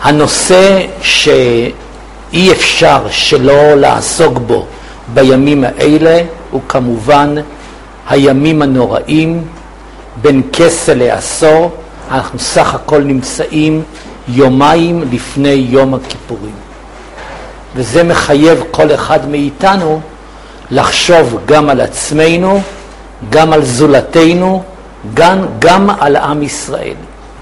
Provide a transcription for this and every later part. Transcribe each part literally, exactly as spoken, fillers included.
הנושא שאי אפשר שלא לעסוק בו בימים האלה הוא כמובן הימים הנוראים, בין כסה לעשור. אנחנו סך הכל נמצאים יומיים לפני יום הכיפורים, וזה מחייב כל אחד מאיתנו לחשוב גם על עצמנו, גם על זולתנו, גם, גם על עם ישראל.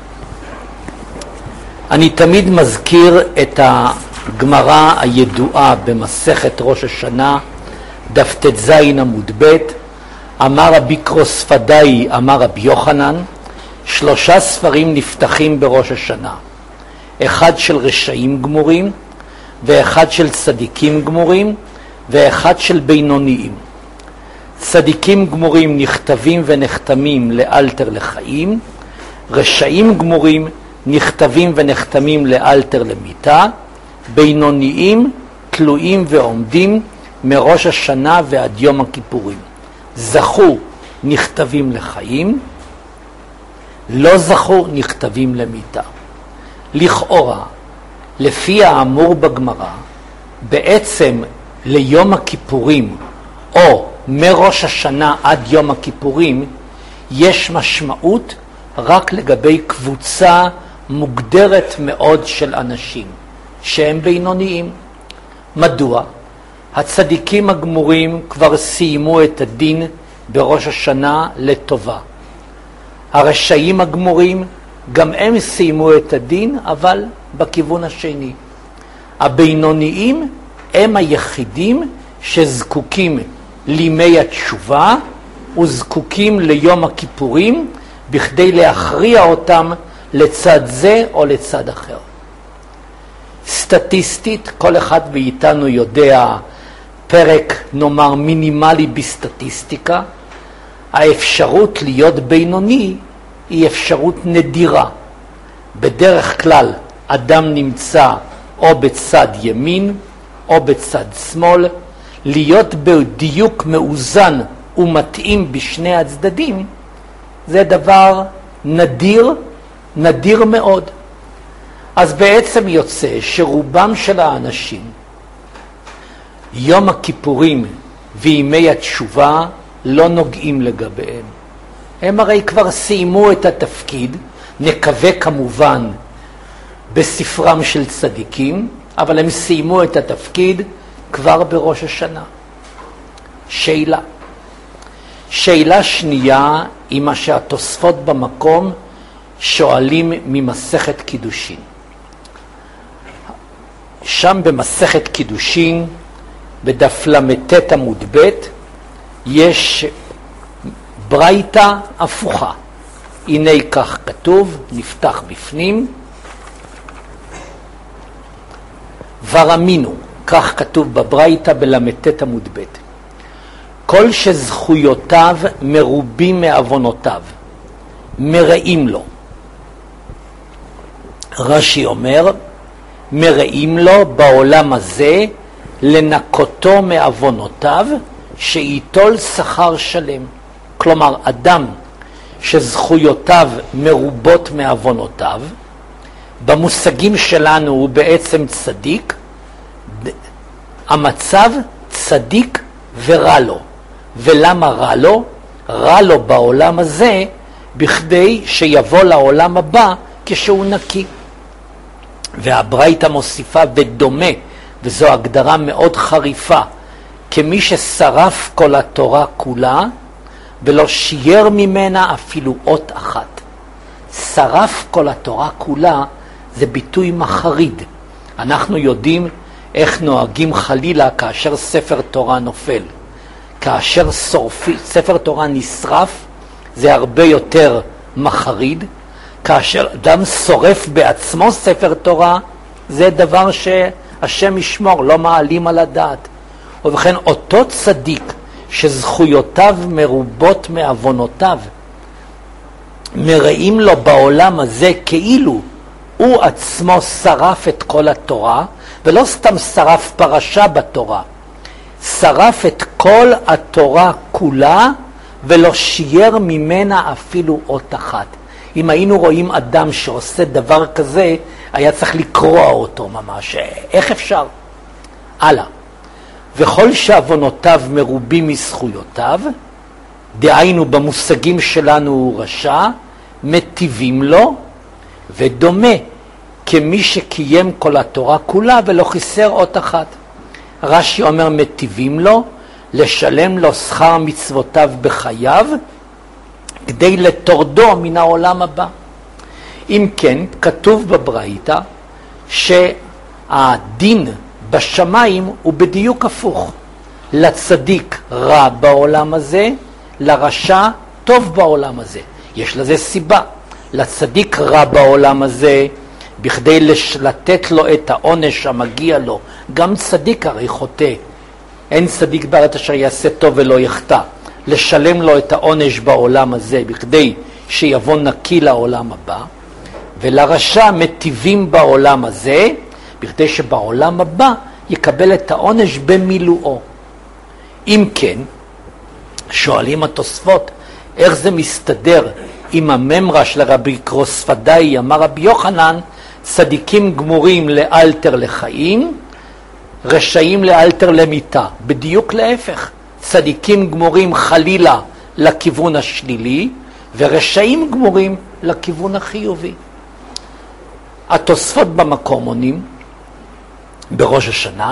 אני תמיד מזכיר את הגמרא הידועה במסכת ראש השנה, דף ט"ז עמוד ב', אמר רבי קרוספדאי, אמר רבי יוחנן, שלושה ספרים נפתחים בראש השנה, אחד של רשעים גמורים, ואחד של צדיקים גמורים, ואחד של בינוניים. צדיקים גמורים נכתבים ונחתמים לאלתר לחיים, רשעים גמורים נכתבים ונחתמים לאלתר למיתה, בינוניים תלויים ועומדים מראש השנה ועד יום הכיפורים. זכו נכתבים לחיים, לא זכו נכתבים למיתה. לכאורה, לפי האמור בגמרא, בעצם ליום הכיפורים או מראש השנה עד יום הכיפורים יש משמעות רק לגבי קבוצה מוגדרת מאוד של אנשים שהם בינוניים. מדוע? הצדיקים הגמורים כבר סיימו את הדין בראש השנה לטובה. הרשעים הגמורים גם הם סיימו את הדין, אבל בכיוון השני. הבינוניים הם היחידים שזקוקים לימי התשובה וזקוקים ליום הכיפורים בכדי להכריע אותם לצד זה או לצד אחר. סטטיסטית, כל אחד מאיתנו יודע פרק נאמר מינימלי בסטטיסטיקה, האפשרות להיות בינוני היא אפשרות נדירה. בדרך כלל אדם נמצא או בצד ימין או בצד שמאל. להיות בדיוק מאוזן ומתאים בשני הצדדים זה דבר נדיר, נדיר מאוד. אז בעצם יוצא שרובם של האנשים יום הכיפורים וימי התשובה לא נוגעים לגביהם. הם הרי כבר סיימו את התפקיד, נקווה כמובן בספרם של צדיקים, אבל הם סיימו את התפקיד כבר בראש השנה. שאלה. שאלה שנייה היא מה שהתוספות במקום שואלים ממסכת קידושין. שם במסכת קידושין, בדף למ"ט עמוד ב', יש ברייתא הפוכה. הנה כך כתוב, נפתח בפנים, ורמינו, כך כתוב בברייתא בלמ"ט עמוד ב', כל שזכויותיו מרובים מעוונותיו, מראים לו. רש"י אומר, מראים לו בעולם הזה לנקותו מעוונותיו, שיטול שכר שלם. כלומר, אדם שזכויותיו מרובות מעוונותיו, במושגים שלנו הוא בעצם צדיק, המצב צדיק ורע לו. ולמה רע לו? רע לו בעולם הזה בכדי שיבוא לעולם הבא כשהוא נקי. והברייתא מוסיפה ודומה, וזו הגדרה מאוד חריפה, כמי ששרף כל התורה כולה ולא שייר ממנה אפילו אות אחת. שרף כל התורה כולה זה ביטוי מחריד. אנחנו יודעים איך נוהגים חלילה כאשר ספר תורה נופל. כאשר שורפי, ספר תורה נשרף זה הרבה יותר מחריד. כאשר אדם שורף בעצמו ספר תורה זה דבר שהשם ישמור, לא מעלים על הדעת. ובכן אותו צדיק שזכויותיו מרובות מעוונותיו, מראים לו בעולם הזה כאילו הוא עצמו שרף את כל התורה, ולא סתם שרף פרשה בתורה, שרף את כל התורה כולה ולא שייר ממנה אפילו אות אחת. אם היינו רואים אדם שעושה דבר כזה, היה צריך לקרוע אותו ממש. איך אפשר? הלאה. וכל שעוונותיו מרובים מזכויותיו, דהיינו במושגים שלנו הוא רשע, מטיבים לו, ודומה כמי שקיים כל התורה כולה ולא חיסר אות אחת. רש"י אומר מטיבים לו, לשלם לו שכר מצוותיו בחייו, כדי לתורדו מן העולם הבא. אם כן, כתוב בברייתא שהדין בשמיים הוא בדיוק הפוך. לצדיק רע בעולם הזה, לרשע טוב בעולם הזה. יש לזה סיבה. לצדיק רע בעולם הזה, בכדי לתת לו את העונש המגיע לו. גם צדיק הרי חוטא. אין צדיק בארץ אשר יעשה טוב ולא יחטא. לשלם לו את העונש בעולם הזה, בכדי שיבוא נקי לעולם הבא. ולרשע מטיבים בעולם הזה, בכדי שבעולם הבא יקבל את העונש במילואו. אם כן, שואלים התוספות, איך זה מסתדר עם הממרה של רבי קרוספדאי, אמר רבי יוחנן, צדיקים גמורים לאלתר לחיים, רשעים לאלתר למיתה. בדיוק להפך, צדיקים גמורים חלילה לכיוון השלילי, ורשעים גמורים לכיוון החיובי. התוספות במקום עונים, בראש השנה,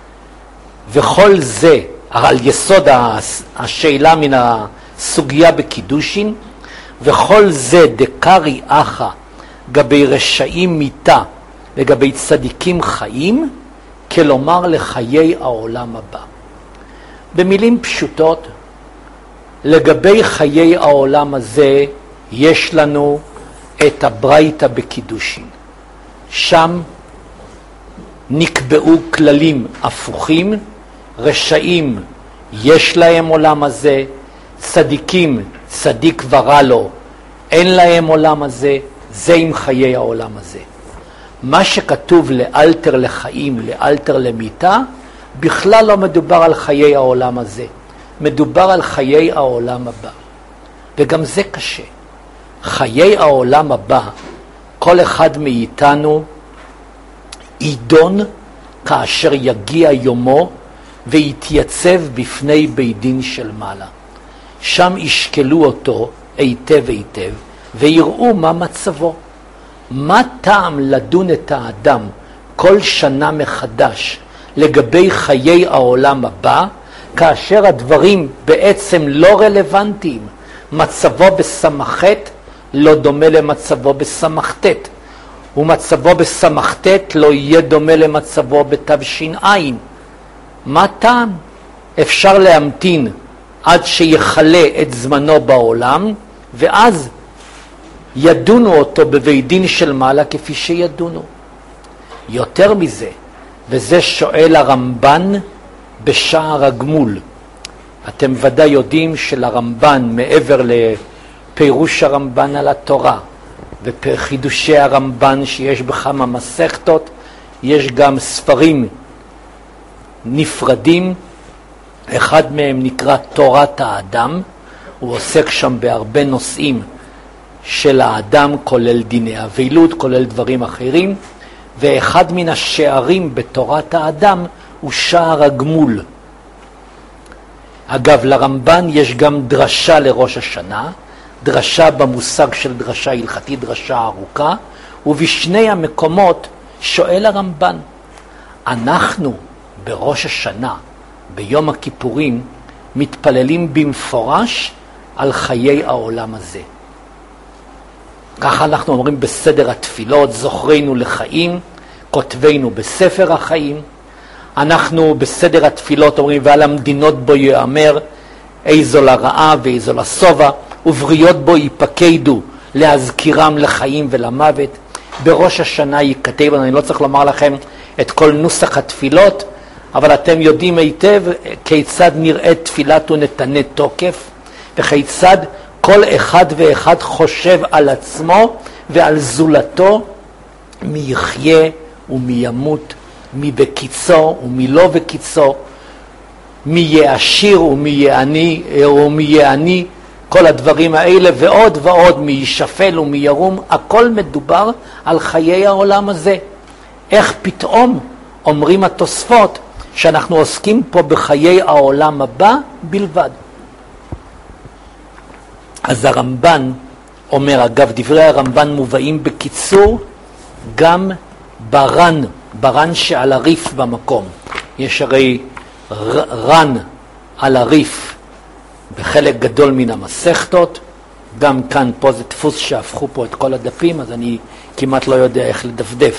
וכל זה על יסוד השאלה מן הסוגיה בקידושין, וכל זה דקרי אחא גבי רשעים מיתה וגבי צדיקים חיים, כלומר לחיי העולם הבא. במילים פשוטות, לגבי חיי העולם הזה יש לנו את הברייתא בקידושין. שם נקבעו כללים הפוכים, רשעים יש להם עולם הזה, צדיקים, צדיק ורע לו, אין להם עולם הזה, זה עם חיי העולם הזה. מה שכתוב לאלתר לחיים, לאלתר למיתה, בכלל לא מדובר על חיי העולם הזה, מדובר על חיי העולם הבא. וגם זה קשה. חיי העולם הבא, כל אחד מאיתנו יידון כאשר יגיע יומו ויתייצב בפני בית דין של מעלה. שם ישקלו אותו היטב היטב ויראו מה מצבו. מה טעם לדון את האדם כל שנה מחדש לגבי חיי העולם הבא, כאשר הדברים בעצם לא רלוונטיים. מצבו בסמכת לא דומה למצבו בסמכתת, ומצבו בסמכתת לא יהיה דומה למצבו בתש"ע. מה טעם? אפשר להמתין עד שיחלה את זמנו בעולם, ואז ידונו אותו בבית דין של מעלה כפי שידונו. יותר מזה, וזה שואל הרמב"ן בשער הגמול. אתם ודאי יודעים שלרמב"ן, מעבר לפירוש הרמב"ן על התורה וחידושי הרמב"ן שיש בכמה מסכתות, יש גם ספרים נפרדים. אחד מהם נקרא תורת האדם, הוא עוסק שם בהרבה נושאים של האדם, כולל דיני אבילות, כולל דברים אחרים, ואחד מן השערים בתורת האדם הוא שער הגמול. אגב, לרמב"ן יש גם דרשה לראש השנה, דרשה במושג של דרשה הלכתית, דרשה ארוכה, ובשני המקומות שואל הרמב"ן, אנחנו בראש השנה, ביום הכיפורים, מתפללים במפורש על חיי העולם הזה. ככה אנחנו אומרים בסדר התפילות, זוכרנו לחיים, כותבנו בספר החיים. אנחנו בסדר התפילות אומרים, ועל המדינות בו יאמר, איזו לרעה ואיזו לסובה, ובריות בו ייפקדו להזכירם לחיים ולמוות. בראש השנה ייכתב, אני לא צריך לומר לכם את כל נוסח התפילות, אבל אתם יודעים היטב כיצד נראית תפילת ונתנה תוקף, וכיצד כל אחד ואחד חושב על עצמו ועל זולתו, מי יחיה ומי ימות, מי בקיצו ומי לא בקיצו, מי יהיה עשיר ומי יהיה עני, ומי יהיה עני, כל הדברים האלה ועוד ועוד, מישפל ומירום, הכל מדובר על חיי העולם הזה. איך פתאום אומרים התוספות שאנחנו עוסקים פה בחיי העולם הבא בלבד? אז הרמב"ן אומר, אגב, דברי הרמב"ן מובאים בקיצור גם ברן, ברן שעל הריף במקום. יש הרי רן על הריף בחלק גדול מן המסכתות, גם כאן פה זה דפוס שהפכו פה את כל הדפים, אז אני כמעט לא יודע איך לדפדף.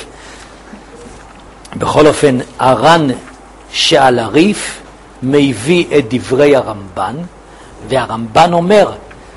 בכל אופן, הרן שעל הריף מביא את דברי הרמב"ן, והרמב"ן אומר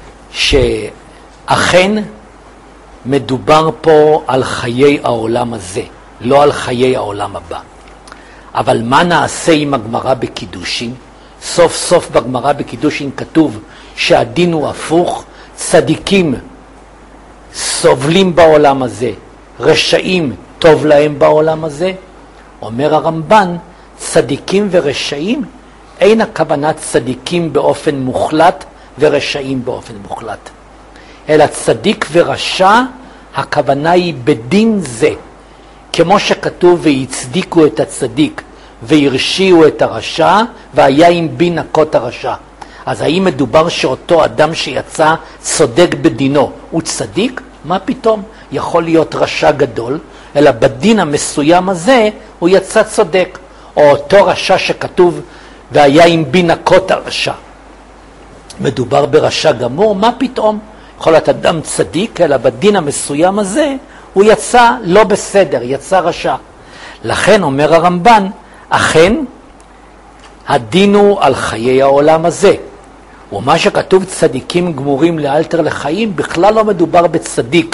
שאכן מדובר פה על חיי העולם הזה, לא על חיי העולם הבא. אבל מה נעשה עם הגמרא בקידושין? סוף סוף בגמרא בקידושין כתוב שהדין הוא הפוך, צדיקים סובלים בעולם הזה, רשעים טוב להם בעולם הזה. אומר הרמב"ן, צדיקים ורשעים, אין הכוונה צדיקים באופן מוחלט ורשעים באופן מוחלט, אלא צדיק ורשע, הכוונה היא בדין זה. כמו שכתוב והצדיקו את הצדיק והרשיעו את הרשע, והיה עם בי נקות הרשע. אז האם מדובר שאותו אדם שיצא צודק בדינו הוא צדיק? מה פתאום? יכול להיות רשע גדול, אלא בדין המסוים הזה הוא יצא צודק. או אותו רשע שכתוב והיה עם בי נקות הרשע, מדובר ברשע גמור? מה פתאום? יכול להיות אדם צדיק, אלא בדין המסוים הזה הוא יצא לא בסדר, יצא רשע. לכן אומר הרמב"ן, אכן הדין הוא על חיי העולם הזה. ומה שכתוב צדיקים גמורים לאלתר לחיים, בכלל לא מדובר בצדיק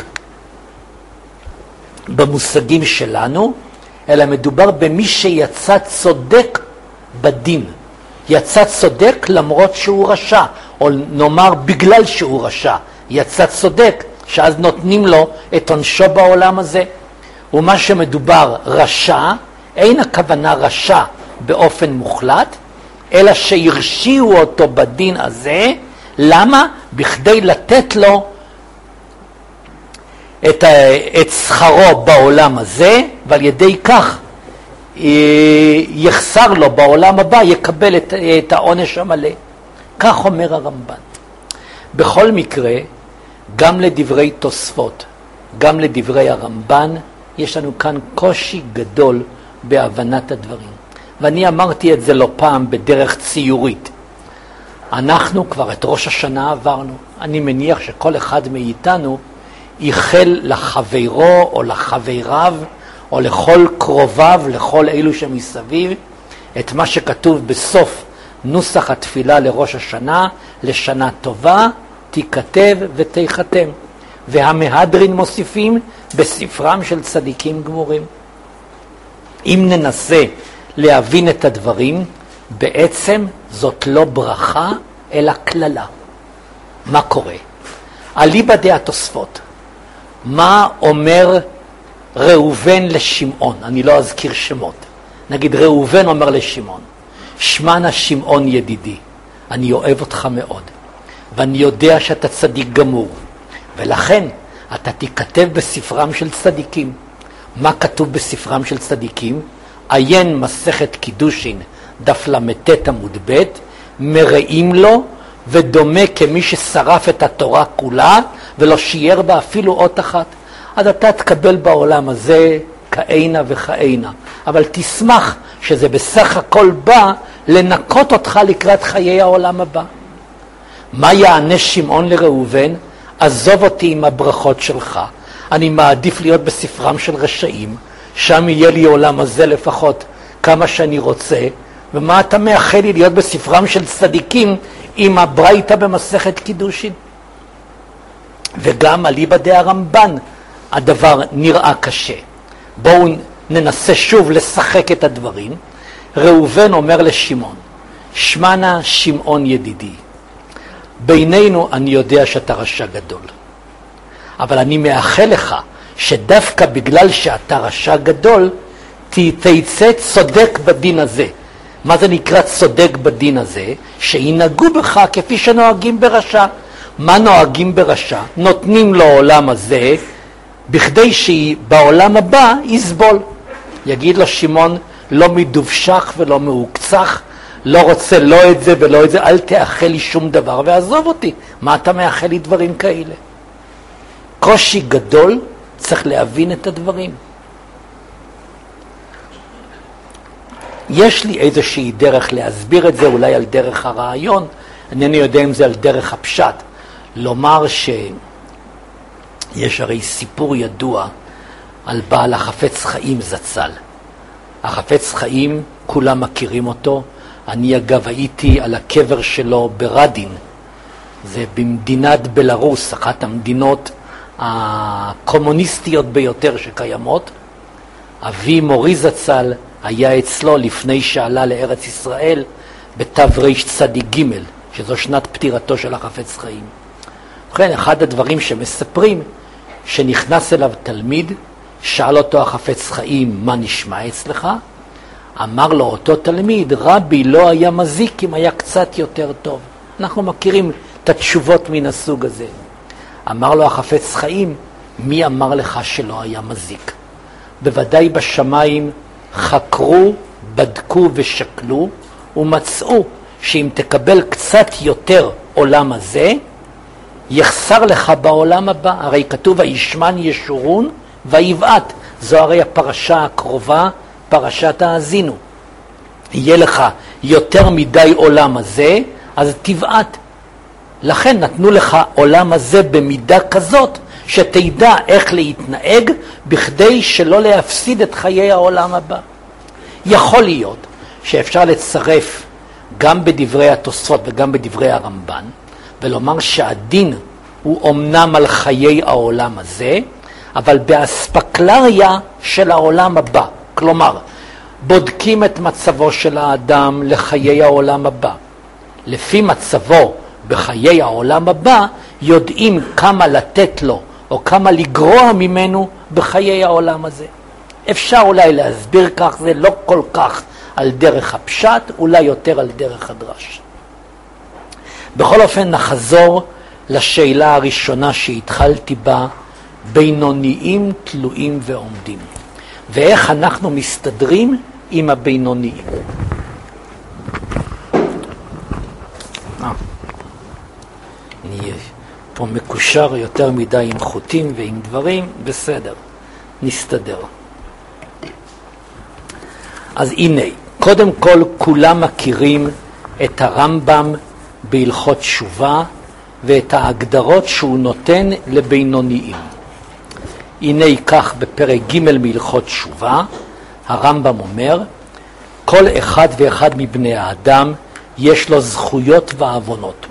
במושגים שלנו, אלא מדובר במי שיצא צודק בדין. יצא צודק למרות שהוא רשע, או נאמר בגלל שהוא רשע. יצא צודק, שאז נותנים לו את עונשו בעולם הזה. ומה שמדובר רשע, אין הכוונה רשע באופן מוחלט, אלא שהרשיעו אותו בדין הזה. למה? בכדי לתת לו את, את שכרו בעולם הזה, ועל ידי כך יחסר לו בעולם הבא, יקבל את, את העונש המלא. כך אומר הרמב"ן. בכל מקרה, גם לדברי תוספות, גם לדברי הרמב"ן, יש לנו כאן קושי גדול בהבנת הדברים. ואני אמרתי את זה לא פעם בדרך ציורית. אנחנו כבר את ראש השנה עברנו. אני מניח שכל אחד מאיתנו איחל לחברו או לחבריו או לכל קרוביו, לכל אלו שמסביב, את מה שכתוב בסוף נוסח התפילה לראש השנה, לשנה טובה, תיכתב ותיחתם. והמהדרין מוסיפים בספרם של צדיקים גמורים. אם ננסה להבין את הדברים, בעצם זאת לא ברכה אלא כללה. מה קורה? אליבא דהתוספות, מה אומר ראובן לשמעון? אני לא אזכיר שמות. נגיד ראובן אומר לשמעון, שמענה שמעון ידידי, אני אוהב אותך מאוד, ואני יודע שאתה צדיק גמור, ולכן אתה תיכתב בספרם של צדיקים. מה כתוב בספרם של צדיקים? עיין מסכת קידושין, דף למתת עמוד ב', מראים לו ודומה כמי ששרף את התורה כולה ולא שיער בה אפילו אות אחת. אז אתה תקבל בעולם הזה כאינה וכאינה, אבל תשמח שזה בסך הכל בא לנקות אותך לקראת חיי העולם הבא. מה יענה שמעון לראובן? עזוב אותי עם הברכות שלך, אני מעדיף להיות בספרם של רשעים, שם יהיה לי עולם הזה לפחות כמה שאני רוצה. ומה אתה מאחל לי להיות בספרם של צדיקים עם הברייתא במסכת קידושין? וגם אליבא דהרמב"ן הדבר נראה קשה. בואו ננסה שוב לשחק את הדברים. ראובן אומר לשמעון, שמענה שמעון ידידי, בינינו אני יודע שאתה רשע גדול, אבל אני מאחל לך שדווקא בגלל שאתה רשע גדול תצא צודק בדין הזה. מה זה נקרא צודק בדין הזה? שינהגו בך כפי שנוהגים ברשע. מה נוהגים ברשע? נותנים לו עולם הזה, בכדי שבעולם הבא יסבול. יגיד לו שמעון, לא מדובשך ולא מעוקצך, לא רוצה לא את זה ולא את זה, אל תאחל לי שום דבר ועזוב אותי. מה אתה מאחל לי דברים כאלה? קושי גדול, צריך להבין את הדברים. יש לי איזושהי דרך להסביר את זה, אולי על דרך הרעיון, אינני יודע אם זה על דרך הפשט. לומר שיש הרי סיפור ידוע על בעל החפץ חיים זצ"ל. החפץ חיים, כולם מכירים אותו. אני אגב הייתי על הקבר שלו ברדין. זה במדינת בלרוס, אחת המדינות הקומוניסטיות ביותר שקיימות. אבי מורי זצ"ל היה אצלו לפני שעלה לארץ ישראל בתרצ"ג, שזו שנת פטירתו של החפץ חיים. לכן אחד הדברים שמספרים, שנכנס אליו תלמיד, שאל אותו החפץ חיים, מה נשמע אצלך? אמר לו אותו תלמיד, רבי לא היה מזיק אם היה קצת יותר טוב. אנחנו מכירים את התשובות מן הסוג הזה. אמר לו החפץ חיים, מי אמר לך שלא היה מזיק? בוודאי בשמיים חקרו, בדקו ושקלו, ומצאו שאם תקבל קצת יותר עולם הזה, יחסר לך בעולם הבא. הרי כתוב, הישמן ישורון ויבעט. זו הרי הפרשה הקרובה, פרשת האזינו. יהיה לך יותר מדי עולם הזה, אז תבעט. לכן נתנו לך עולם הזה במידה כזאת, שתדע איך להתנהג, בכדי שלא להפסיד את חיי העולם הבא. יכול להיות שאפשר לצרף גם בדברי התוספות וגם בדברי הרמב"ן, ולומר שהדין הוא אמנם על חיי העולם הזה, אבל באספקלריה של העולם הבא. כלומר, בודקים את מצבו של האדם לחיי העולם הבא. לפי מצבו בחיי העולם הבא, יודעים כמה לתת לו או כמה לגרוע ממנו בחיי העולם הזה. אפשר אולי להסביר כך, זה לא כל כך על דרך הפשט, אולי יותר על דרך הדרש. בכל אופן נחזור לשאלה הראשונה שהתחלתי בה, בינוניים, תלויים ועומדים. ואיך אנחנו מסתדרים עם הבינוניים. אני פה מקושר יותר מדי עם חוטים ועם דברים, בסדר, נסתדר. אז הנה, קודם כל כולם מכירים את הרמב"ם בהלכות תשובה ואת ההגדרות שהוא נותן לבינוניים. הנה כך בפרק ג' מהלכות תשובה, הרמב"ם אומר, כל אחד ואחד מבני האדם יש לו זכויות ועוונות.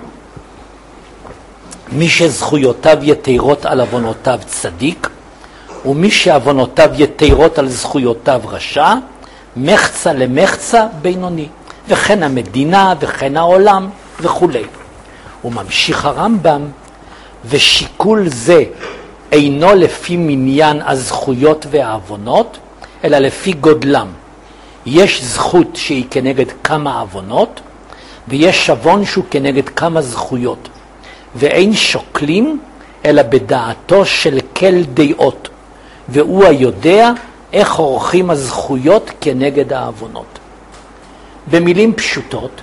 מי שזכויותיו יתירות על עוונותיו צדיק, ומי שעוונותיו יתירות על זכויותיו רשע, מחצה למחצה בינוני, וכן המדינה וכן העולם וכו'. וממשיך הרמב"ם, ושיקול זה אינו לפי מניין הזכויות והעוונות, אלא לפי גודלם. יש זכות שהיא כנגד כמה עוונות, ויש עוון שהוא כנגד כמה זכויות. ואין שוקלים אלא בדעתו של כל דעות, והוא היודע איך עורכים הזכויות כנגד העוונות. במילים פשוטות,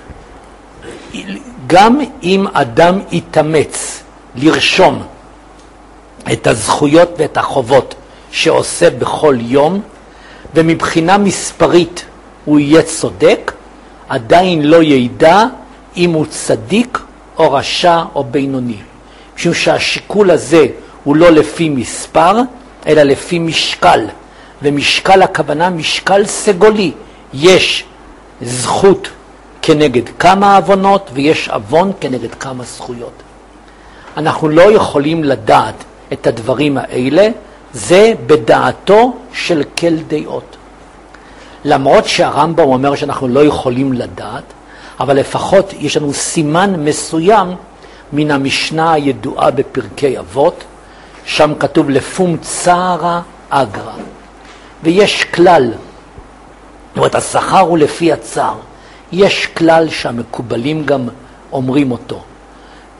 גם אם אדם יתאמץ לרשום את הזכויות ואת החובות שעושה בכל יום, ומבחינה מספרית הוא יהיה צודק, עדיין לא ידע אם הוא צדיק או רשע או בינוני. משום שהשיקול הזה הוא לא לפי מספר, אלא לפי משקל. ומשקל הכוונה משקל סגולי. יש זכות כנגד כמה עוונות ויש עוון כנגד כמה זכויות. אנחנו לא יכולים לדעת את הדברים האלה, זה בדעתו של כל דעות. למרות שהרמב"ם אומר שאנחנו לא יכולים לדעת, אבל לפחות יש לנו סימן מסוים מן המשנה הידועה בפרקי אבות, שם כתוב לפום צערה אגרה. ויש כלל, זאת אומרת, השכר הוא לפי הצער. יש כלל שהמקובלים גם אומרים אותו.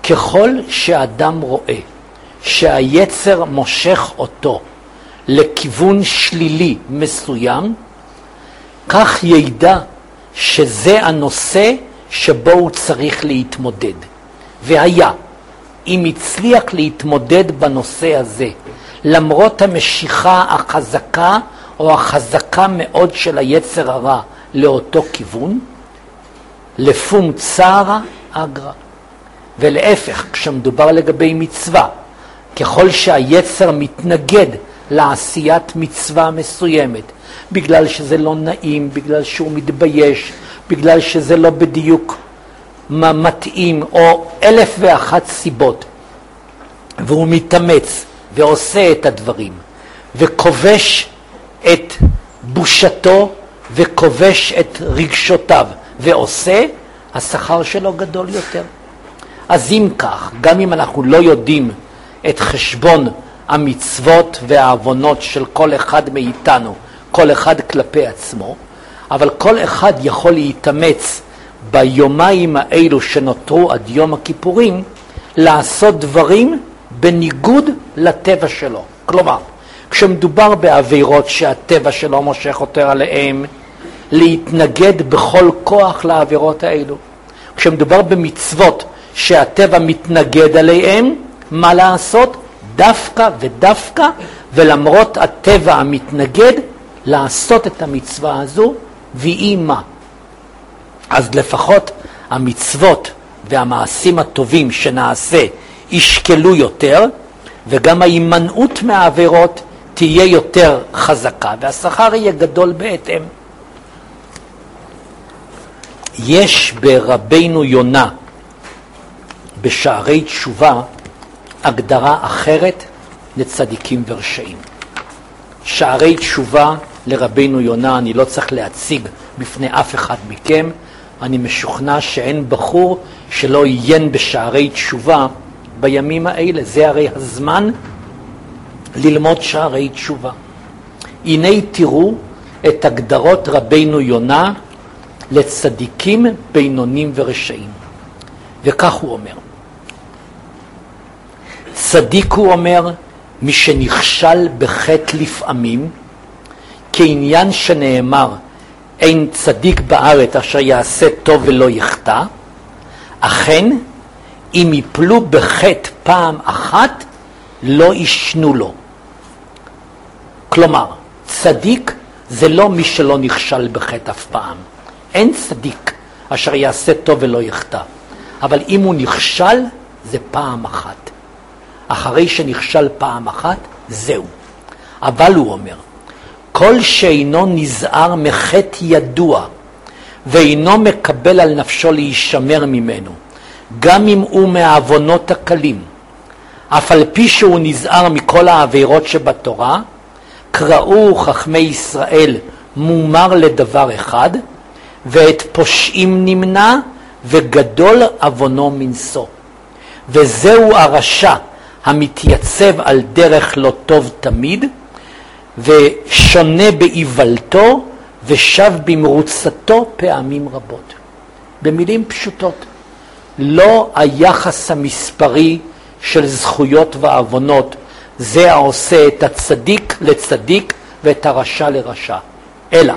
ככל שאדם רואה שהיצר מושך אותו לכיוון שלילי מסוים, כך ידע שזה הנושא שבו הוא צריך להתמודד. והיה, אם הצליח להתמודד בנושא הזה, למרות המשיכה החזקה או החזקה מאוד של היצר הרע לאותו כיוון, לפום צערה אגרא. ולהפך, כשמדובר לגבי מצווה, ככל שהיצר מתנגד לעשיית מצווה מסוימת, בגלל שזה לא נעים, בגלל שהוא מתבייש, בגלל שזה לא בדיוק מתאים, או אלף ואחת סיבות, והוא מתאמץ ועושה את הדברים, וכובש את בושתו, וכובש את רגשותיו, ועושה, השכר שלו גדול יותר. אז אם כך, גם אם אנחנו לא יודעים את חשבון המצוות והעוונות של כל אחד מאיתנו, כל אחד כלפי עצמו, אבל כל אחד יכול להתאמץ ביומיים האלו שנותרו עד יום הכיפורים, לעשות דברים בניגוד לטבע שלו. כלומר, כשמדובר בעבירות שהטבע שלו מושך יותר עליהם, להתנגד בכל כוח לעבירות האלו. כשמדובר במצוות שהטבע מתנגד עליהם, מה לעשות? דווקא ודווקא, ולמרות הטבע המתנגד, לעשות את המצווה הזו, והיא מה? אז לפחות המצוות והמעשים הטובים שנעשה ישקלו יותר, וגם ההימנעות מהעבירות תהיה יותר חזקה, והשכר יהיה גדול בהתאם. יש ברבינו יונה בשערי תשובה הגדרה אחרת לצדיקים ורשעים. שערי תשובה לרבינו יונה אני לא צריך להציג בפני אף אחד מכם. אני משוכנע שאין בחור שלא עיין בשערי תשובה בימים האלה. זה הרי הזמן ללמוד שערי תשובה. הנה תראו את הגדרות רבינו יונה לצדיקים, בינונים ורשעים. וכך הוא אומר. צדיק, הוא אומר, מי שנכשל בחטא לפעמים, כעניין שנאמר, אין צדיק בארץ אשר יעשה טוב ולא יחטא, אכן, אם יפלו בחטא פעם אחת, לא ישנו לו. כלומר, צדיק זה לא מי שלא נכשל בחטא אף פעם. אין צדיק אשר יעשה טוב ולא יחטא. אבל אם הוא נכשל, זה פעם אחת. אחרי שנכשל פעם אחת, זהו. אבל הוא אומר, כל שאינו נזהר מחטא ידוע, ואינו מקבל על נפשו להישמר ממנו, גם אם הוא מהעוונות הקלים, אף על פי שהוא נזהר מכל העבירות שבתורה, קראו חכמי ישראל מומר לדבר אחד, ואת פושעים נמנע, וגדול עוונו מנשוא. וזהו הרשע המתייצב על דרך לא טוב תמיד, ושונה באיוולתו, ושב במרוצתו פעמים רבות. במילים פשוטות, לא היחס המספרי של זכויות ועוונות, זה העושה את הצדיק לצדיק ואת הרשע לרשע. אלא,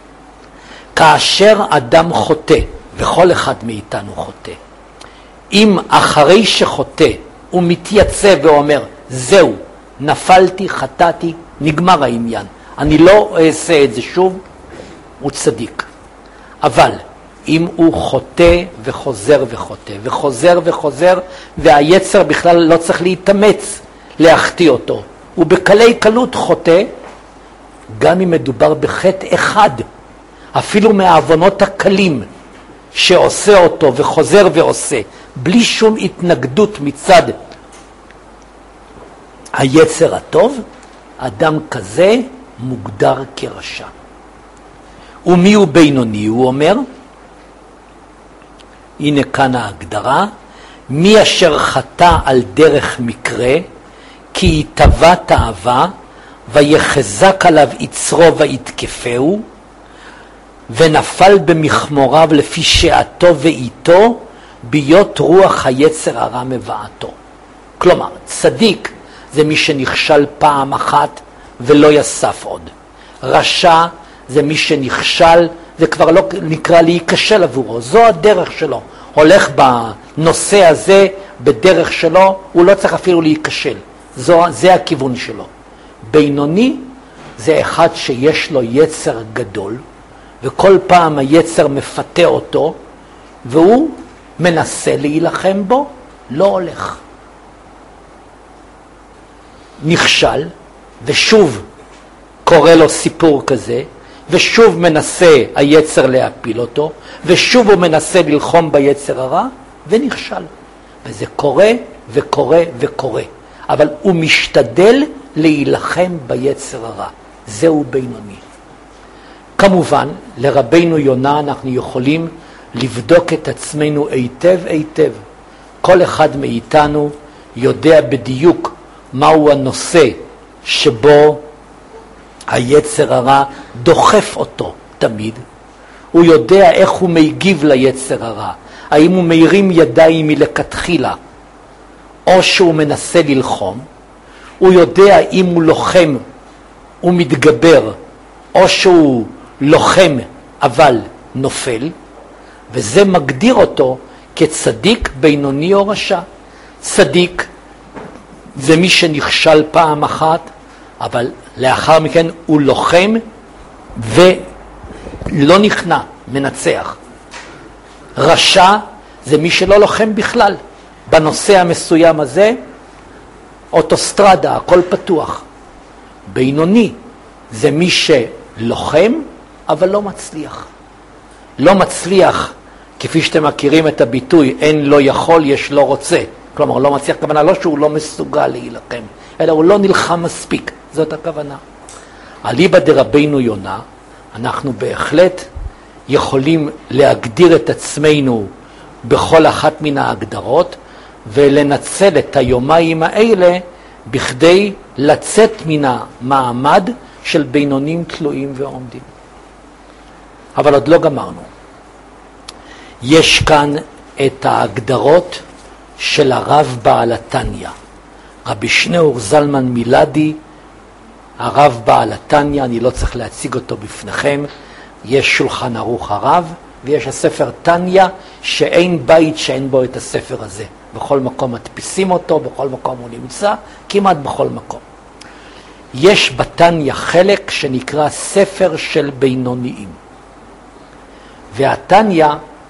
כאשר אדם חוטא, וכל אחד מאיתנו חוטא, אם אחרי שחוטא הוא מתייצב ואומר, זהו, נפלתי, חטאתי, נגמר העניין, אני לא אעשה את זה שוב, הוא צדיק. אבל אם הוא חוטא וחוזר וחוטא וחוזר וחוזר, והיצר בכלל לא צריך להתאמץ להחטיא אותו, הוא בקלי קלות חוטא, גם אם מדובר בחטא אחד, אפילו מהעוונות הקלים שעושה אותו וחוזר ועושה, בלי שום התנגדות מצד היצר הטוב, אדם כזה מוגדר כרשע. ומי הוא בינוני? הוא אומר, הנה כאן ההגדרה, מי אשר חטא על דרך מקרה, כי יתבע תאווה, ויחזק עליו יצרו ויתקפהו, ונפל במחמוריו לפי שעתו ואיתו, ביות רוח היצר הרע מבעתו. כלומר, צדיק זה מי שנכשל פעם אחת ולא יסף עוד. רשע זה מי שנכשל, זה כבר לא נקרא להיכשל עבורו, זו הדרך שלו. הולך בנושא הזה, בדרך שלו, הוא לא צריך אפילו להיכשל. זו, זה הכיוון שלו. בינוני זה אחד שיש לו יצר גדול, וכל פעם היצר מפתה אותו, והוא מנסה להילחם בו, לא הולך. נכשל, ושוב קורא לו סיפור כזה, ושוב מנסה היצר להפיל אותו, ושוב הוא מנסה ללחום ביצר הרע, ונכשל. וזה קורה וקורה וקורה. אבל הוא משתדל להילחם ביצר הרע. זהו בינוני. כמובן, לרבינו יונה אנחנו יכולים לבדוק את עצמנו היטב היטב. כל אחד מאיתנו יודע בדיוק מהו הנושא שבו היצר הרע דוחף אותו תמיד. הוא יודע איך הוא מגיב ליצר הרע. האם הוא מרים ידיים מלכתחילה, או שהוא מנסה ללחום. הוא יודע אם הוא לוחם ומתגבר, או שהוא לוחם אבל נופל, וזה מגדיר אותו כצדיק, בינוני או רשע. צדיק זה מי שנכשל פעם אחת, אבל לאחר מכן הוא לוחם ולא נכנע, מנצח. רשע זה מי שלא לוחם בכלל. בנושא המסוים הזה, אוטוסטרדה, הכל פתוח. בינוני זה מי שלוחם, אבל לא מצליח. לא מצליח, כפי שאתם מכירים את הביטוי, אין לא יכול, יש לא רוצה. כלומר, לא מצליח, כוונה לא שהוא לא מסוגל להילחם, אלא הוא לא נלחם מספיק. זאת הכוונה. אליבא דרבינו יונה, אנחנו בהחלט יכולים להגדיר את עצמנו בכל אחת מן ההגדרות, ולנצל את היומיים האלה בכדי לצאת מן המעמד של בינונים תלויים ועומדים. אבל עוד לא גמרנו. יש כאן את ההגדרות של הרב בעל התניא. רבי שניאור זלמן מילדי, הרב בעל התניא, אני לא צריך להציג אותו בפניכם, יש שולחן ערוך הרב, ויש הספר תניא, שאין בית שאין בו את הספר הזה. בכל מקום מדפיסים אותו, בכל מקום הוא נמצא, כמעט בכל מקום. יש בתניא חלק שנקרא ספר של בינוניים. והתניא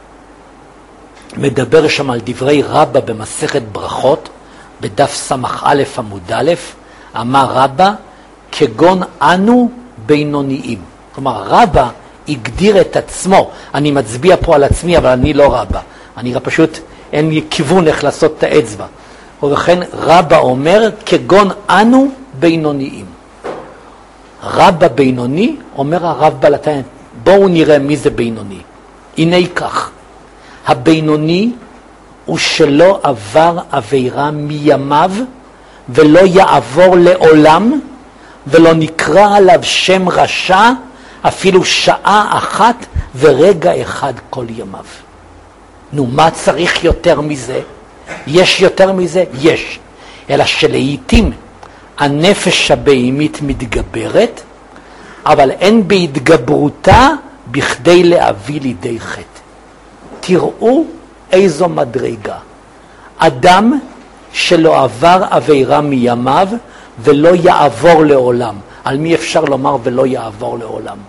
מדבר שם על דברי רבא במסכת ברכות, בדף סמך א' עמוד א', אמר רבא, כגון אנו בינוניים. כלומר, רבא הגדיר את עצמו, אני מצביע פה על עצמי, אבל אני לא רבא. אני פשוט, אין לי כיוון איך לעשות את האצבע. ולכן רבא אומר, כגון אנו בינוניים. רבא בינוני, אומר הרב בעל התניא, בואו נראה מי זה בינוני. הנה כך, הבינוני הוא שלא עבר עבירה מימיו, ולא יעבור לעולם, ולא נקרא עליו שם רשע, אפילו שעה אחת ורגע אחד כל ימיו. נו, מה צריך יותר מזה? יש יותר מזה? יש. אלא שלעיתים הנפש הבהמית מתגברת, אבל אין בהתגברותה בכדי להביא לידי חטא. תראו איזו מדרגה. אדם שלא עבר עבירה מימיו ולא יעבור לעולם. על מי אפשר לומר ולא יעבור לעולם?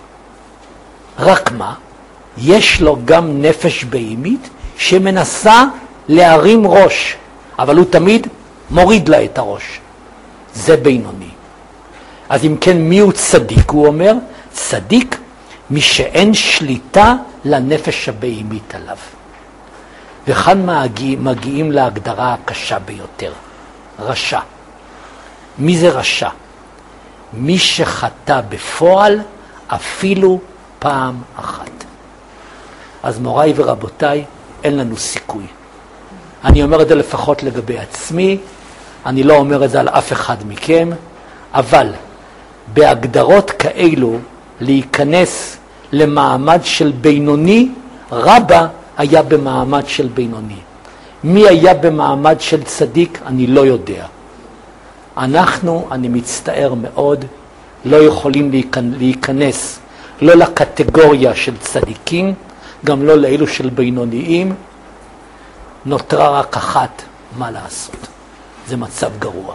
רק מה? יש לו גם נפש בהמית שמנסה להרים ראש, אבל הוא תמיד מוריד לה את הראש. זה בינוני. אז אם כן, מי הוא צדיק? הוא אומר, צדיק מי שאין שליטה לנפש הבהמית עליו. וכאן מגיע, מגיעים להגדרה הקשה ביותר, רשע. מי זה רשע? מי שחטא בפועל אפילו פעם אחת. אז מוריי ורבותיי, אין לנו סיכוי. אני אומר את זה לפחות לגבי עצמי, אני לא אומר את זה על אף אחד מכם, אבל בהגדרות כאלו להיכנס למעמד של בינוני, רבא היה במעמד של בינוני. מי היה במעמד של צדיק, אני לא יודע. אנחנו, אני מצטער מאוד, לא יכולים להיכנס לא לקטגוריה של צדיקים, גם לא לאלו של בינוניים. נותרה רק אחת, מה לעשות? זה מצב גרוע.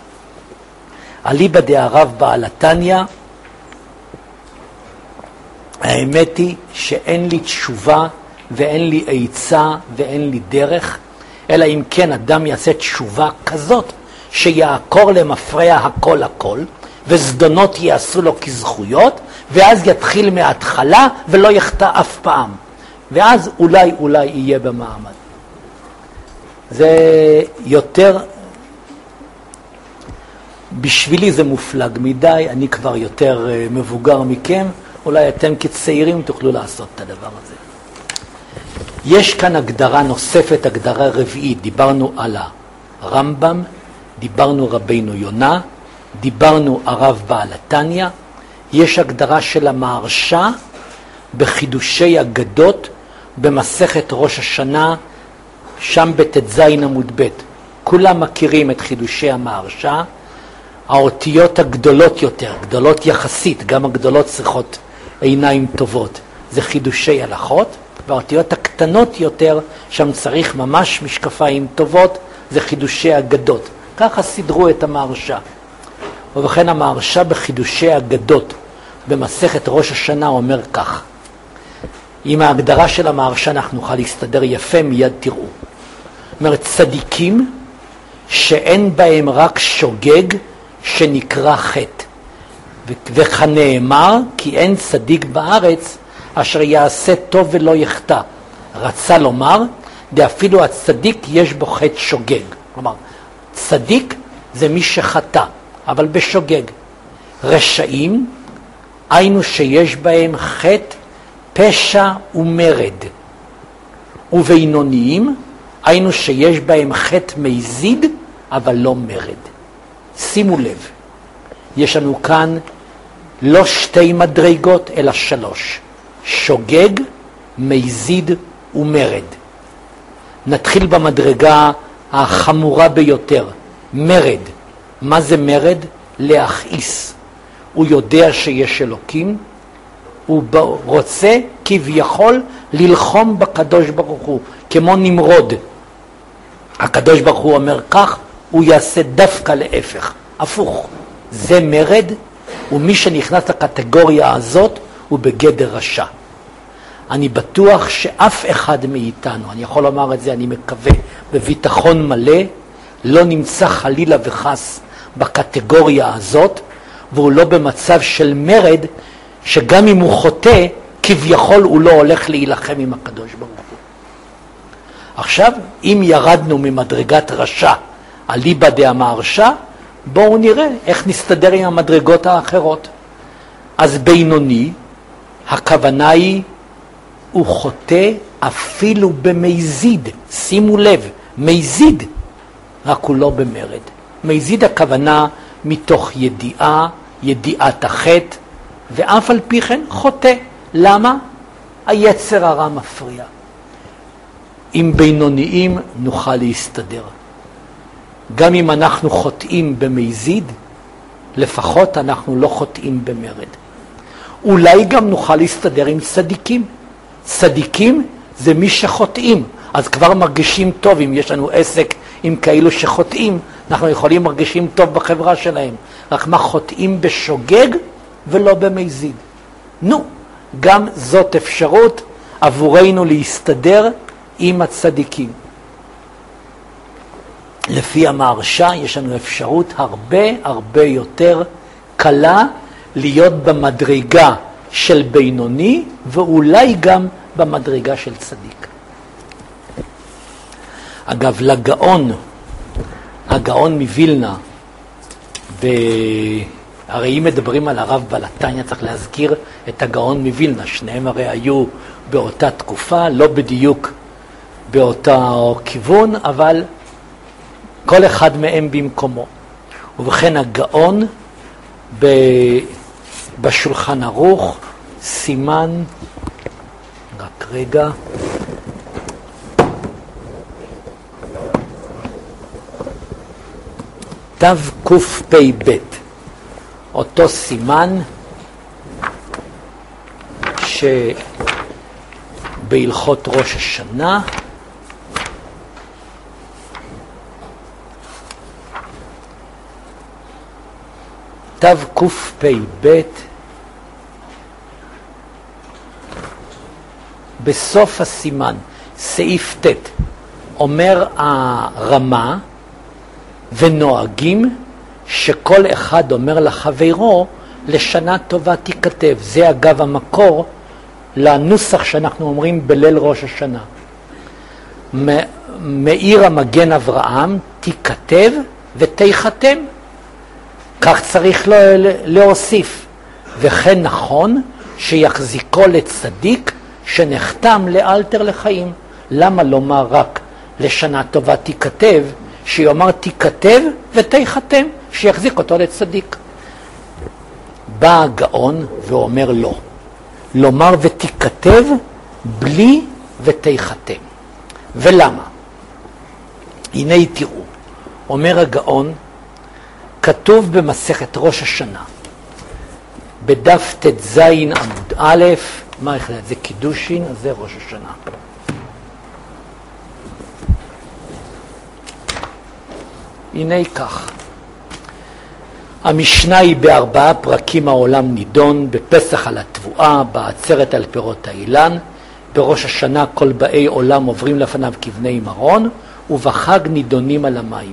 אליבא דהרב בעל התניא, האמת היא שאין לי תשובה ואין לי עצה ואין לי דרך, אלא אם כן אדם יעשה תשובה כזאת שיעקור למפרע הכל הכל, וזדונות יעשו לו כזכויות, ואז יתחיל מההתחלה ולא יחטא אף פעם. ואז אולי אולי יהיה במעמד. זה יותר, בשבילי זה מופלג מדי, אני כבר יותר מבוגר מכם, אולי אתם כצעירים תוכלו לעשות את הדבר הזה. יש כאן הגדרה נוספת, הגדרה רביעית. דיברנו על הרמב"ם, דיברנו רבינו יונה, דיברנו הרב בעל התניא. יש הגדרה של המהרש"א בחידושי אגדות במסכת ראש השנה, שם בט"ז עמוד ב'. כולם מכירים את חידושי המהרש"א. האותיות הגדולות יותר, גדולות יחסית, גם הגדולות צריכות עיניים טובות, זה חידושי הלכות, והאותיות הקטנות יותר, שם צריך ממש משקפיים טובות, זה חידושי אגדות. ככה סידרו את המהרש"א. ובכן המהרש"א בחידושי אגדות במסכת ראש השנה אומר כך. עם ההגדרה של המהרש"א אנחנו נוכל להסתדר יפה, מיד תראו. אומרת, צדיקים שאין בהם רק שוגג שנקרא חטא. וכנאמר, כי אין צדיק בארץ אשר יעשה טוב ולא יחטא. רצה לומר, דאפילו הצדיק יש בו חטא שוגג. כלומר, צדיק זה מי שחטא, אבל בשוגג. רשעים, היינו שיש בהם חטא, פשע ומרד. ובינוניים, היינו שיש בהם חטא מזיד, אבל לא מרד. שימו לב, יש לנו כאן לא שתי מדרגות, אלא שלוש. שוגג, מזיד ומרד. נתחיל במדרגה החמורה ביותר, מרד. מה זה מרד? להכעיס. הוא יודע שיש אלוקים, הוא רוצה כביכול ללחום בקדוש ברוך הוא, כמו נמרוד. הקדוש ברוך הוא אומר כך, הוא יעשה דווקא להפך, הפוך. זה מרד, ומי שנכנס לקטגוריה הזאת הוא בגדר רשע. אני בטוח שאף אחד מאיתנו, אני יכול לומר את זה, אני מקווה, בביטחון מלא, לא נמצא חלילה וחס בקטגוריה הזאת, והוא לא במצב של מרד, שגם אם הוא חוטא, כביכול הוא לא הולך להילחם עם הקדוש ברוך הוא. עכשיו, אם ירדנו ממדרגת רשע, אליבא דהמהרש"א, בואו נראה איך נסתדר עם המדרגות האחרות. אז בינוני, הכוונה היא, הוא חוטא אפילו במזיד. שימו לב, מזיד, רק הוא לא במרד. מזיד הכוונה מתוך ידיעה, ידיעת החטא, ואף על פי כן חוטא. למה? היצר הרע מפריע. עם בינוניים נוכל להסתדר. גם אם אנחנו חוטאים במזיד, לפחות אנחנו לא חוטאים במרד. אולי גם נוכל להסתדר עם צדיקים. צדיקים זה מי שחוטאים, אז כבר מרגישים טוב. אם יש לנו עסק עם כאלו שחוטאים, אנחנו יכולים מרגישים טוב בחברה שלהם. רק מה, חוטאים בשוגג ולא במזיד. נו, גם זאת אפשרות עבורנו להסתדר עם הצדיקים. לפי המהרש"א יש לנו אפשרות הרבה הרבה יותר קלה להיות במדרגה של בינוני, ואולי גם במדרגה של צדיק. אגב, לגאון, הגאון מווילנה, ב... הרי אם מדברים על הרב בעל התניא, צריך להזכיר את הגאון מווילנה. שניהם הרי היו באותה תקופה, לא בדיוק באותו כיוון, אבל כל אחד מהם במקומו. ובכן הגאון ב... בשולחן ערוך, סימן, רק רגע, תו קפ"ב, אותו סימן שבהלכות ראש השנה תו קפ"ב, בסוף הסימן, סעיף ט', אומר הרמה, ונוהגים שכל אחד אומר לחברו, לשנה טובה תיכתב. זה אגב המקור לנוסח שאנחנו אומרים בליל ראש השנה. מאיר המגן אברהם, תיכתב ותיחתם. כך צריך להוסיף. וכן נכון שיחזיקו לצדיק שנחתם לאלתר לחיים. למה לומר רק לשנה טובה תיכתב, שיאמר תיכתב ותיחתם, שיחזיק אותו לצדיק? בא הגאון ואומר לא. לומר ותיכתב בלי ותיחתם. ולמה? הנה תראו, אומר הגאון, כתוב במסכת ראש השנה, בדף תז עמוד א', מה החלט? זה קידושין, אז זה ראש השנה. הנה כך, המשנה היא בארבעה פרקים העולם נידון, בפסח על התבואה, בעצרת על פירות האילן, בראש השנה כל באי עולם עוברים לפניו כבני מרון, ובחג נידונים על המים.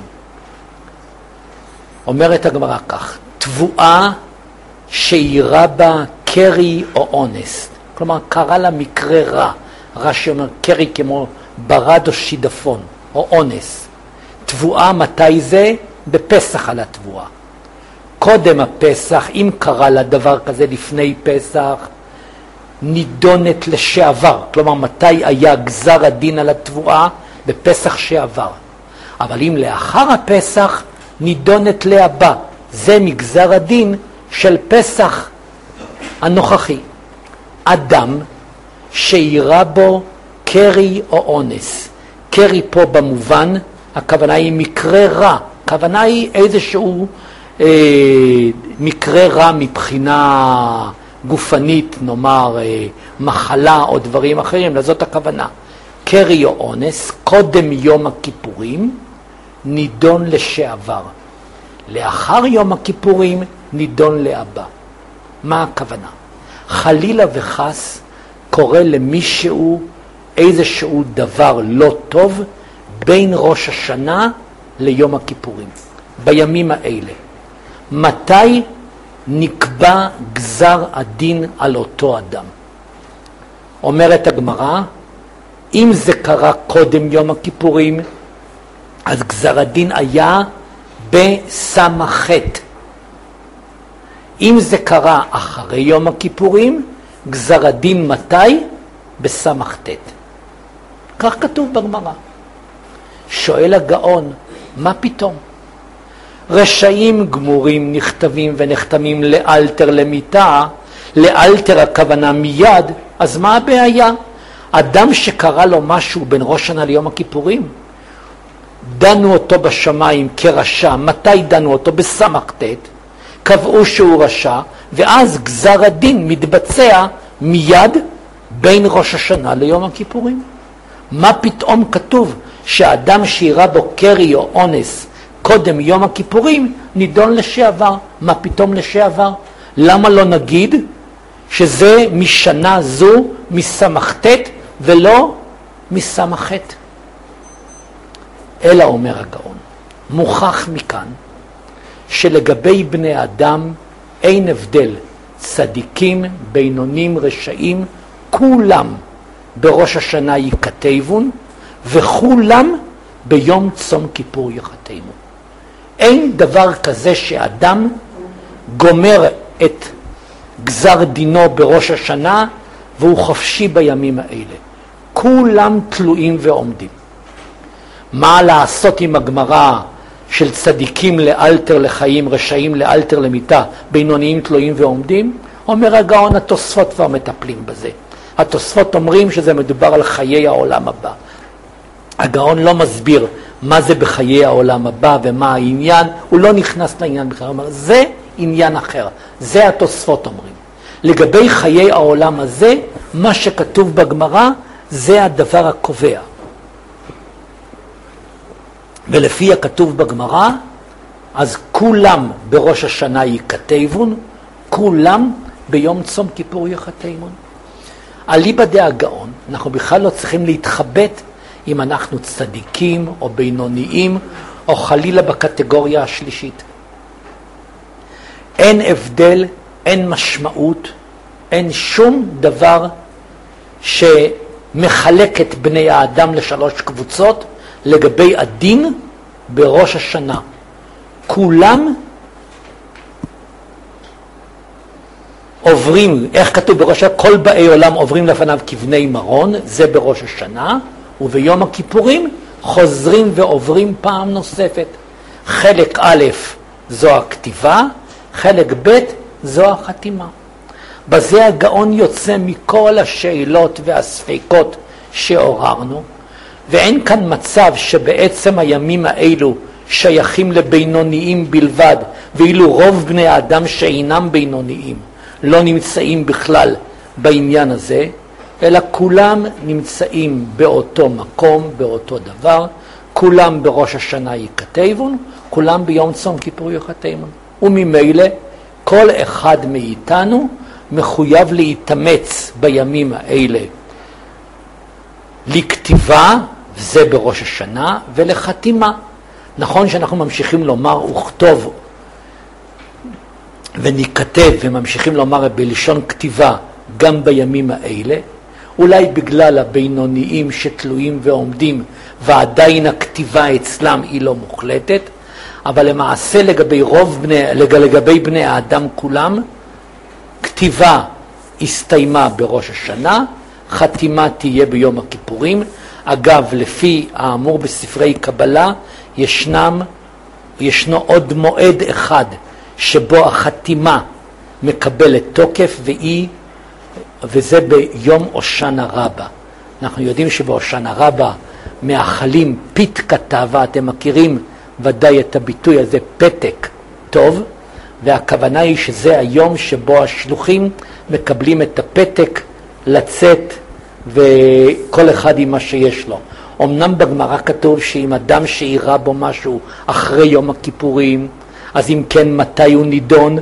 אומרת הגמרא כך, תבואה שאירה בה קרי או אונס, כלומר קרה לה מקרה רע, רש"י אומר קרי כמו ברד או שידפון או אונס. תבואה מתי זה? בפסח על התבואה. קודם הפסח, אם קרה לה דבר כזה לפני פסח, נידונת לשעבר, כלומר מתי היה גזר הדין על התבואה? בפסח שעבר. אבל אם לאחר הפסח, נידונת להבא, זה מגזר הדין של פסח הנוכחי. אדם שאירה בו קרי או אונס, קרי פה במובן, הכוונה היא מקרה רע, הכוונה היא איזשהו אה, מקרה רע מבחינה גופנית, נאמר אה, מחלה או דברים אחרים, לזאת הכוונה. קרי או אונס, קודם יום הכיפורים, נידון לשעבר. לאחר יום הכיפורים, נידון להבא. מה הכוונה? חלילה וחס קורה למישהו איזשהו דבר לא טוב בין ראש השנה ליום הכיפורים, בימים האלה. מתי נקבע גזר הדין על אותו אדם? אומרת הגמרא, אם זה קרה קודם יום הכיפורים, אז גזר הדין היה בסמכת. אם זה קרה אחרי יום הכיפורים, גזר הדין מתי? בסמכת. כך כתוב בגמרא. שואל הגאון, מה פתאום? רשעים גמורים נכתבים ונחתמים לאלתר למיתה, לאלתר הכוונה מיד, אז מה הבעיה? אדם שקרה לו משהו בין ראש שנה ליום הכיפורים, דנו אותו בשמיים כרשע. מתי דנו אותו? בסמכת, קבעו שהוא רשע, ואז גזר הדין מתבצע מיד בין ראש השנה ליום הכיפורים. מה פתאום כתוב שאדם שאירה בו קרי או אונס קודם יום הכיפורים נידון לשעבר? מה פתאום לשעבר? למה לא נגיד שזה משנה זו מסמכת ולא מסמכת? אלא אומר הגאון, מוכח מכאן שלגבי בני אדם אין הבדל, צדיקים, בינונים, רשעים, כולם בראש השנה יכתבון, וכולם ביום צום כיפור יחתמו. אין דבר כזה שאדם גומר את גזר דינו בראש השנה והוא חופשי בימים האלה. כולם תלויים ועומדים. מה לעשות עם הגמרא של צדיקים לאלתר לחיים, רשעים לאלתר למיתה, בינוניים תלויים ועומדים? אומר הגאון, התוספות כבר מטפלים בזה. התוספות אומרים שזה מדובר על חיי העולם הבא. הגאון לא מסביר מה זה בחיי העולם הבא ומה העניין, הוא לא נכנס לעניין בכלל, הוא אומר, זה עניין אחר, זה התוספות אומרים. לגבי חיי העולם הזה, מה שכתוב בגמרא, זה הדבר הקובע. ולפי הכתוב בגמרא, אז כולם בראש השנה ייכתבון, כולם ביום צום כיפור ייכתבון. אליבא דהגאון, אנחנו בכלל לא צריכים להתחבט אם אנחנו צדיקים או בינוניים, או חלילה בקטגוריה השלישית. אין הבדל, אין משמעות, אין שום דבר שמחלק את בני האדם לשלוש קבוצות לגבי הדין בראש השנה. כולם עוברים, איך כתוב בראש השנה? כל באי עולם עוברים לפניו כבני מרון, זה בראש השנה, וביום הכיפורים חוזרים ועוברים פעם נוספת. חלק א' זו הכתיבה, חלק ב' זו החתימה. בזה הגאון יוצא מכל השאלות והספקות שעוררנו, ואין כאן מצב שבעצם הימים האלו שייכים לבינוניים בלבד, ואילו רוב בני האדם שאינם בינוניים לא נמצאים בכלל בעניין הזה, אלא כולם נמצאים באותו מקום, באותו דבר, כולם בראש השנה ייכתבון, כולם ביום צום כיפור ייכתבון. וממילא כל אחד מאיתנו מחויב להתאמץ בימים האלה לכתיבה, זה בראש השנה, ולחתימה. נכון שאנחנו ממשיכים לומר וכתוב ונכתב וממשיכים לומר בלשון כתיבה גם בימים האלה, אולי בגלל הבינוניים שתלויים ועומדים ועדיין הכתיבה אצלם היא לא מוחלטת, אבל למעשה לגבי רוב בני, לגבי בני האדם כולם, כתיבה הסתיימה בראש השנה, חתימה תהיה ביום הכיפורים. אגב, לפי האמור בספרי קבלה, ישנם, ישנו עוד מועד אחד שבו החתימה מקבלת תוקף, והיא, וזה ביום הושענא רבה. אנחנו יודעים שבהושענא רבה מאכלים פית כתבה, אתם מכירים ודאי את הביטוי הזה, פתק טוב, והכוונה היא שזה היום שבו השלוחים מקבלים את הפתק לצאת, וכל אחד עם מה שיש לו. אמנם בגמרא כתוב שאם אדם שאירע בו משהו אחרי יום הכיפורים, אז אם כן מתי הוא נידון?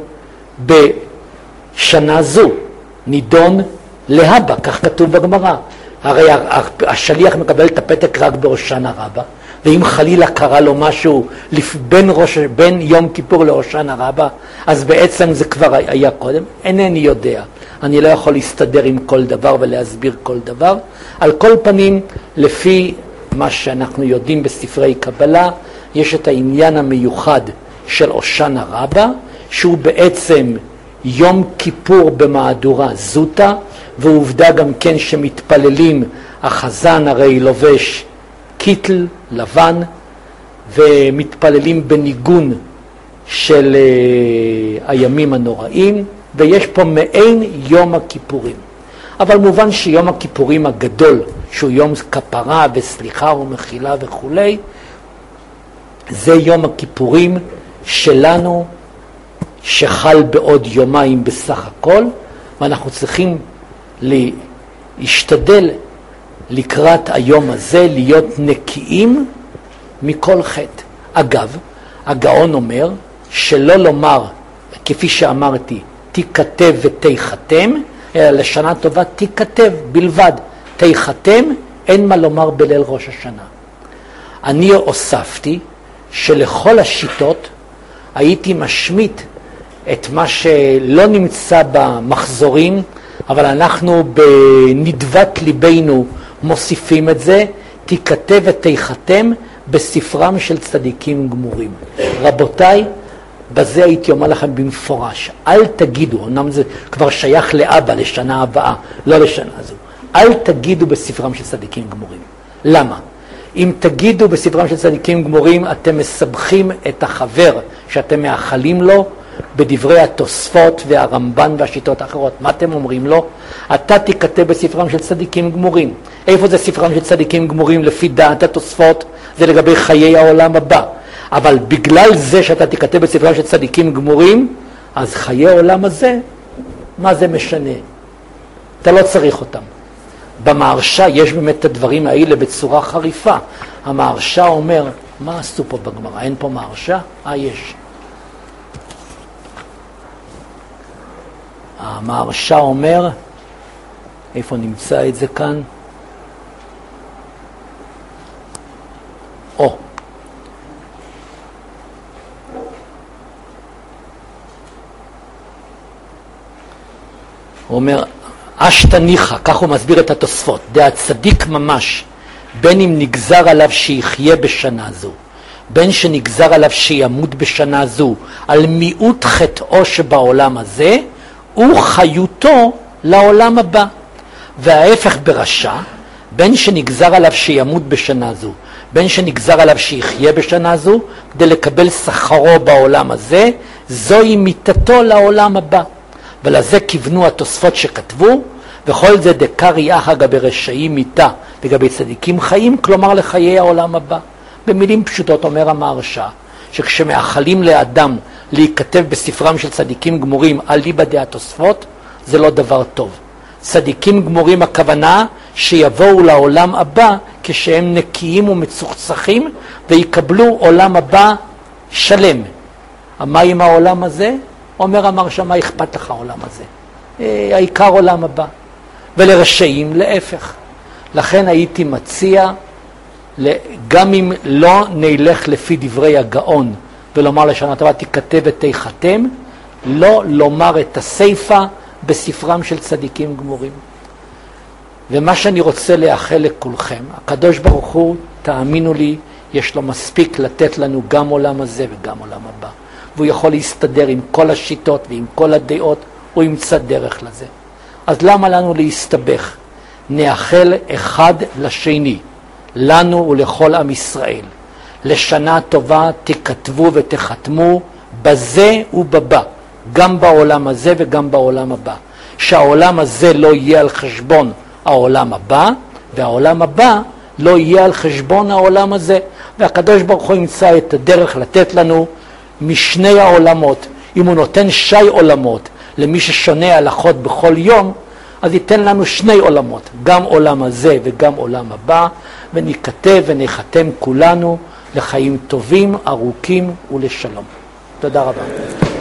בשנה זו בין להבא, כך כתוב בגמרא. הרי השליח מקבל את הפתק רק בהושענא רבה, ואם חלילה קרה לו משהו בין, ראש, בין יום כיפור להושענא רבה, אז בעצם זה כבר היה קודם. אינני יודע, אני לא יכול להסתדר עם כל דבר ולהסביר כל דבר. על כל פנים, לפי מה שאנחנו יודעים בספרי קבלה, יש את העניין המיוחד של הושענא רבה, שהוא בעצם יום כיפור במהדורה זוטה, ועובדה גם כן שמתפללים, החזן הרי לובש קיטל לבן, ומתפללים בניגון של uh, הימים הנוראים, ויש פה מעין יום הכיפורים. אבל מובן שיום הכיפורים הגדול, שהוא יום כפרה וסליחה ומחילה וכו', זה יום הכיפורים שלנו, שחל בעוד יומיים בסך הכל, ואנחנו צריכים להשתדל לקראת היום הזה להיות נקיים מכל חטא. אגב, הגאון אומר שלא לומר, כפי שאמרתי, תיכתב ותיחתם, אלא לשנה טובה תיכתב בלבד. תיחתם, אין מה לומר בליל ראש השנה. אני הוספתי שלכל השיטות הייתי משמיט את מה שלא נמצא במחזורים, אבל אנחנו בנדבת ליבנו מוסיפים את זה, תיכתב ותיחתם בספרם של צדיקים גמורים. רבותיי, בזה הייתי אומר לכם במפורש, אל תגידו, אמנם זה כבר שייך לאבא, לשנה הבאה, לא לשנה הזו, אל תגידו בספרם של צדיקים גמורים. למה? אם תגידו בספרם של צדיקים גמורים, אתם מסבכים את החבר שאתם מאחלים לו, בדברי התוספות והרמב"ן והשיטות האחרות. מה אתם אומרים לו? אתה תיכתב בספרם של צדיקים גמורים. איפה זה ספרם של צדיקים גמורים? לפי דעת התוספות זה לגבי חיי העולם הבא. אבל בגלל זה שאתה תיכתב בספרם של צדיקים גמורים, אז חיי העולם הזה, מה זה משנה? אתה לא צריך אותם. במהרש"א יש באמת את הדברים האלה בצורה חריפה. המהרש"א אומר, מה עשו פה בגמרא? אין פה מהרש"א? אה, יש. המהרש"א אומר, איפה נמצא את זה כאן? או. הוא אומר, אשתניחא, כך הוא מסביר את התוספות, דעה צדיק ממש, בין אם נגזר עליו שיחיה בשנה זו, בין שנגזר עליו שימות בשנה זו, על מיעוט חטאו שבעולם הזה, הוא חיותו לעולם הבא. וההפך ברשע, בין שנגזר עליו שימות בשנה זו, בין שנגזר עליו שיחיה בשנה זו, כדי לקבל שכרו בעולם הזה, זוהי מיתתו לעולם הבא. ולזה כיוונו התוספות שכתבו, וכל זה דקרי אחא גבי רשעים מיתה לגבי צדיקים חיים, כלומר לחיי העולם הבא. במילים פשוטות אומר המהרש"א, שכשמאחלים לאדם להיכתב בספרם של צדיקים גמורים על ליבא דהתוספות, זה לא דבר טוב. צדיקים גמורים הכוונה שיבואו לעולם הבא כשהם נקיים ומצוחצחים, ויקבלו עולם הבא שלם. מה עם העולם הזה? אומר המהרש"א, מה אכפת לך העולם הזה? אה, העיקר עולם הבא. ולרשעים להפך. לכן הייתי מציע, גם אם לא נלך לפי דברי הגאון, ולומר לשנה טובה תיכתב ותיחתם, לא לומר את הסיפא בספרם של צדיקים גמורים. ומה שאני רוצה לאחל לכולכם, הקדוש ברוך הוא, תאמינו לי, יש לו מספיק לתת לנו גם עולם הזה וגם עולם הבא. והוא יכול להסתדר עם כל השיטות ועם כל הדעות, הוא ימצא דרך לזה. אז למה לנו להסתבך? נאחל אחד לשני, לנו ולכל עם ישראל. לשנה טובה תכתבו ותחתמו בזה ובבא, גם בעולם הזה וגם בעולם הבא. שהעולם הזה לא יהיה על חשבון העולם הבא, והעולם הבא לא יהיה על חשבון העולם הזה. והקדוש ברוך הוא ימצא את הדרך לתת לנו משני העולמות. אם הוא נותן שי עולמות למי ששונה הלכות בכל יום, אז ייתן לנו שני עולמות, גם עולם הזה וגם עולם הבא, וניכתב ונחתם כולנו לחיים טובים, ארוכים ולשלום. תודה רבה.